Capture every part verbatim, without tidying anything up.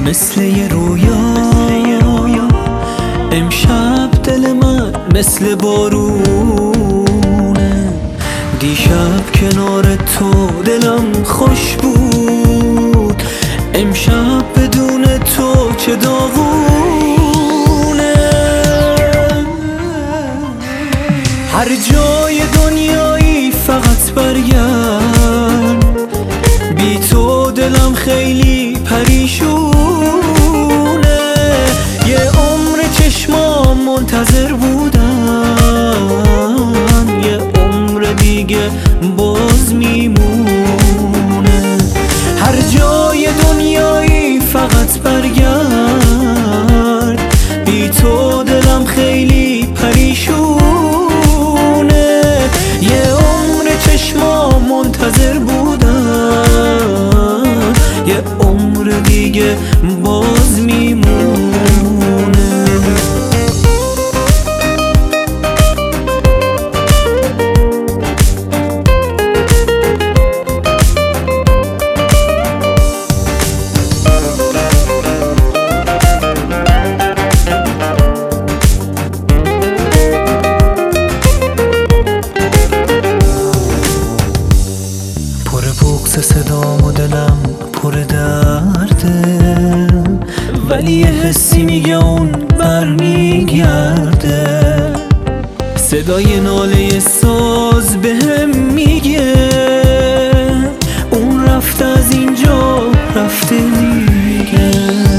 مثل یه رویا. امشب دل من مثل بارونه، دیشب کنار تو دلم خوش بود، امشب بدون تو چه داغونه. هر جای دنیایی فقط برگرد، بی تو دلم خیلی پریشونه. یه عمر چشمام منتظر بودن، یه عمر دیگه باز میمونه. هر جای دنیایی فقط برگرد، بی تو دلم خیلی پریشونه. یه عمر چشمام منتظر بودن، یه عمر دیگه باز میمونه. صدام و دلم پر درده، ولی یه حسی میگه اون برمیگرده. صدای ناله ساز بهم میگه اون رفته از اینجا رفته دیگه.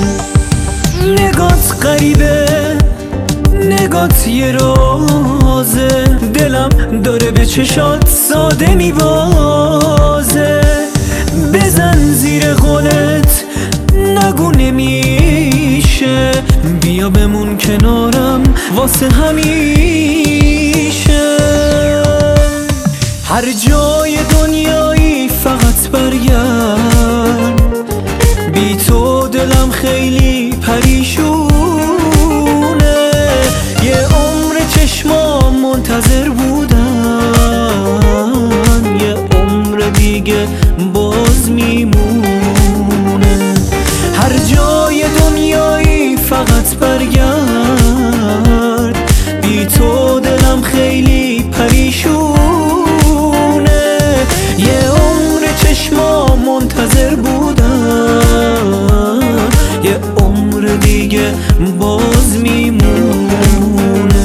نگات غریبه، نگات یه رازه، دلم داره به چشات ساده میبازه. بزن زیر قولت، نگو نمیشه، بیا بمون کنارم واسه همیشه. هر جای دنیایی فقط برگرد، بی تو دلم خیلی پریشونه. یه عمر چشمام منتظر بودن، یه عمر دیگه باز میمونه. هر جای دنیایی فقط برگرد، بی تو دلم خیلی پریشونه. یه عمر چشمام منتظر بودن، یه عمر دیگه باز میمونه.